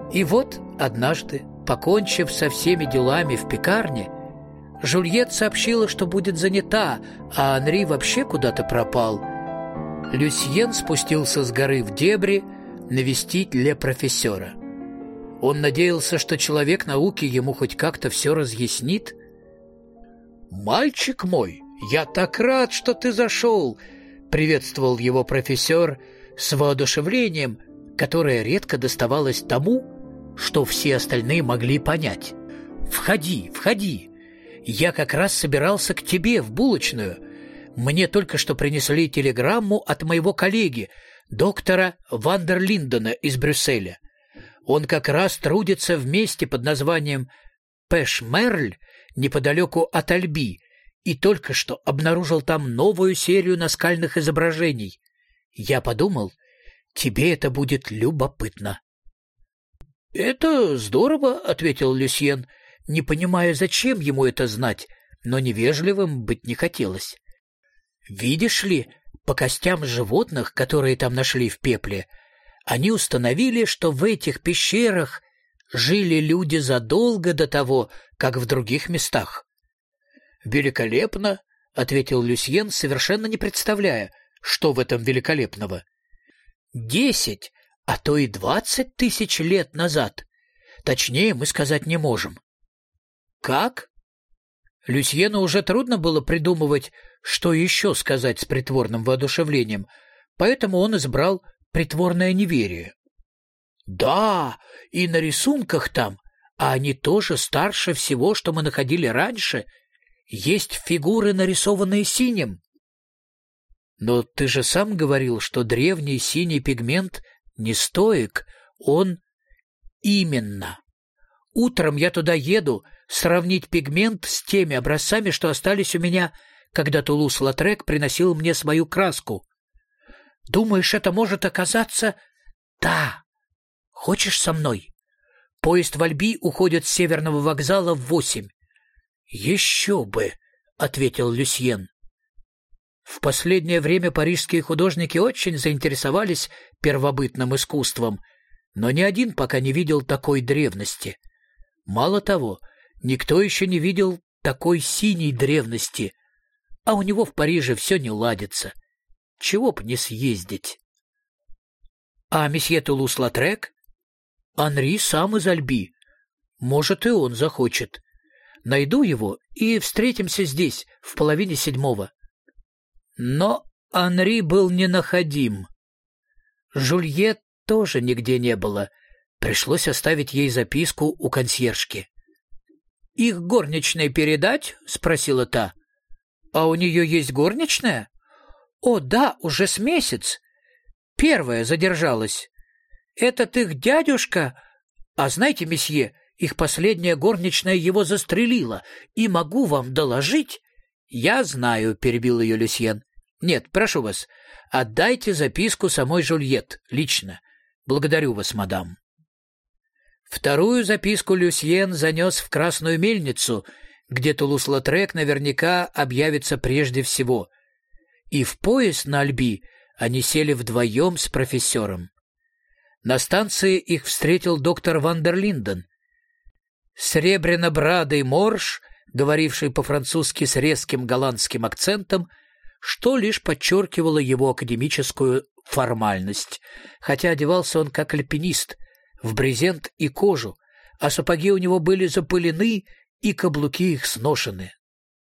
И вот однажды, покончив со всеми делами в пекарне, Жюльет сообщила, что будет занята, а Анри вообще куда-то пропал. Люсьен спустился с горы в дебри навестить ле профессора. Он надеялся, что человек науки ему хоть как-то все разъяснит. «Мальчик мой, я так рад, что ты зашел!» — приветствовал его профессор с воодушевлением, которое редко доставалось тому, что все остальные могли понять. «Входи, входи! Я как раз собирался к тебе в булочную. Мне только что принесли телеграмму от моего коллеги, доктора Вандерлиндена из Брюсселя. Он как раз трудится в месте под названием Пеш-Мерль неподалеку от Альби и только что обнаружил там новую серию наскальных изображений. Я подумал, тебе это будет любопытно». «Это здорово», — ответил Люсьен, не понимая, зачем ему это знать, но невежливым быть не хотелось. «Видишь ли, по костям животных, которые там нашли в пепле, они установили, что в этих пещерах жили люди задолго до того, как в других местах». «Великолепно», — ответил Люсьен, совершенно не представляя, что в этом великолепного. 10, а то и 20 тысяч лет назад. Точнее мы сказать не можем». «Как?» Люсьену уже трудно было придумывать, что еще сказать с притворным воодушевлением, поэтому он избрал притворное неверие. «Да, и на рисунках там, а они тоже старше всего, что мы находили раньше, есть фигуры, нарисованные синим». «Но ты же сам говорил, что древний синий пигмент не стоек, он...» «Именно. Утром я туда еду сравнить пигмент с теми образцами, что остались у меня, когда Тулус-Латрек приносил мне свою краску. Думаешь, это может оказаться...» «Да. Хочешь со мной? Поезд в Альби уходит с северного вокзала в 8. «Еще бы», — ответил Люсьен. В последнее время парижские художники очень заинтересовались первобытным искусством, но ни один пока не видел такой древности. Мало того, никто еще не видел такой синей древности, а у него в Париже все не ладится. Чего б не съездить? А месье Тулус-Латрек? Анри сам из Альби. Может, и он захочет. Найду его и встретимся здесь в 6:30. Но Анри был ненаходим. Жюльет тоже нигде не было. Пришлось оставить ей записку у консьержки. «Их горничной передать?» — спросила та. «А у нее есть горничная?» «О, да, уже с месяц. Первая задержалась. Этот их дядюшка... А знаете, месье, их последняя горничная его застрелила, и могу вам доложить...» «Я знаю», — перебил ее Люсьен. «Нет, прошу вас, отдайте записку самой Жюльет, лично. Благодарю вас, мадам». Вторую записку Люсьен занес в Красную мельницу, где Тулус-Латрек наверняка объявится прежде всего. И в поезд на Альби они сели вдвоем с профессором. На станции их встретил доктор Вандерлинден. Сребряно-брадый морж, говоривший по-французски с резким голландским акцентом, что лишь подчеркивало его академическую формальность, хотя одевался он как альпинист, в брезент и кожу, а сапоги у него были запылены и каблуки их сношены.